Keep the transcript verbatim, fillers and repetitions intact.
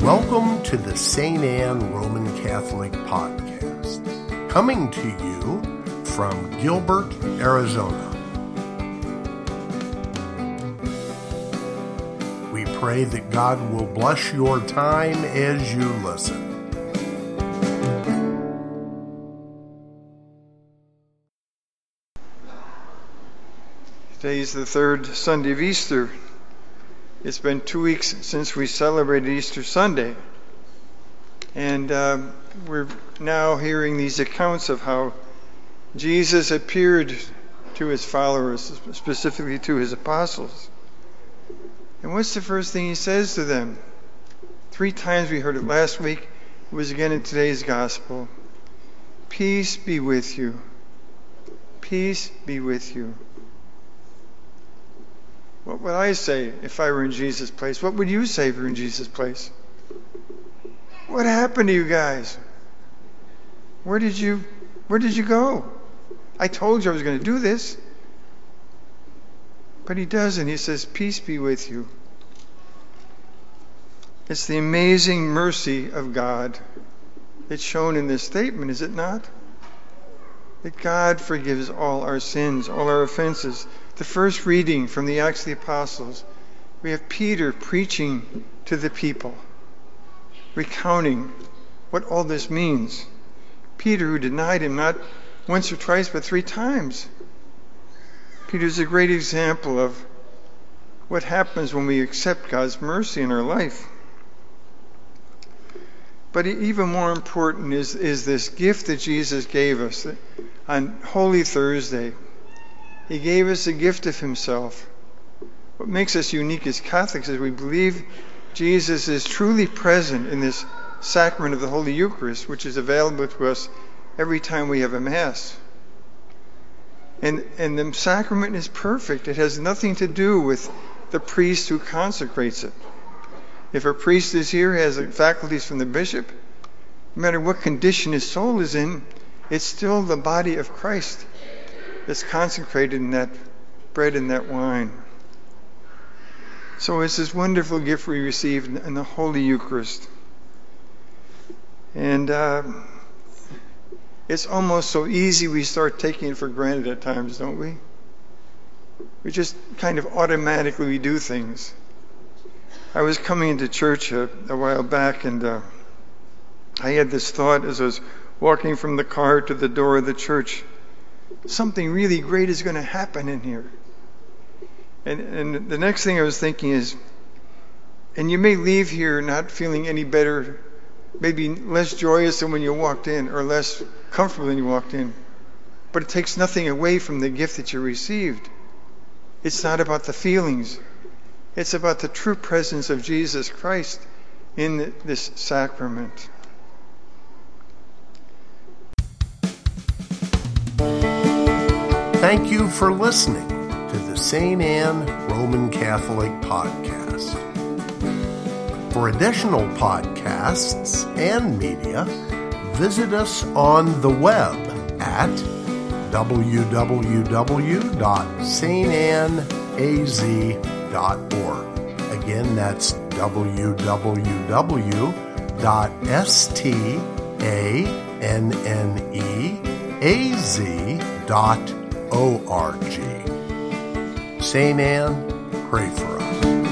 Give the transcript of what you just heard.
Welcome to the Saint Anne Roman Catholic Podcast, coming to you from Gilbert, Arizona. We pray that God will bless your time as you listen. Today is the third Sunday of Easter. It's been two weeks since we celebrated Easter Sunday. And uh, we're now hearing these accounts of how Jesus appeared to his followers, specifically to his apostles. And what's the first thing he says to them? Three times we heard it last week. It was again in today's gospel. Peace be with you. Peace be with you. What would I say if I were in Jesus' place? What would you say if you were in Jesus' place? What happened to you guys? Where did you where did you go? I told you I was going to do this. But he doesn't. He says, peace be with you. It's the amazing mercy of God. It's shown in this statement, is it not? That God forgives all our sins, all our offenses. The first reading from the Acts of the Apostles, we have Peter preaching to the people, recounting what all this means. Peter, who denied him not once or twice, but three times. Peter's a great example of what happens when we accept God's mercy in our life. But even more important is, is this gift that Jesus gave us on Holy Thursday. He gave us a gift of himself. What makes us unique as Catholics is we believe Jesus is truly present in this sacrament of the Holy Eucharist, which is available to us every time we have a Mass. And, and the sacrament is perfect. It has nothing to do with the priest who consecrates it. If a priest is here, has faculties from the bishop, no matter what condition his soul is in, it's still the body of Christ that's consecrated in that bread and that wine. So it's this wonderful gift we receive in the Holy Eucharist. And uh, it's almost so easy we start taking it for granted at times, don't we? We just kind of automatically do things. I was coming into church a, a while back, and uh, I had this thought as I was walking from the car to the door of the church. Something really great is going to happen in here. And, and the next thing I was thinking is, and you may leave here not feeling any better, maybe less joyous than when you walked in, or less comfortable than you walked in. But it takes nothing away from the gift that you received. It's not about the feelings. It's about the true presence of Jesus Christ in this sacrament. Thank you for listening to the Saint Anne Roman Catholic Podcast. For additional podcasts and media, visit us on the web at w w w dot saint anne a z dot org. Again, that's w w w dot saint anne a z dot org. O R G. Saint Anne, pray for us.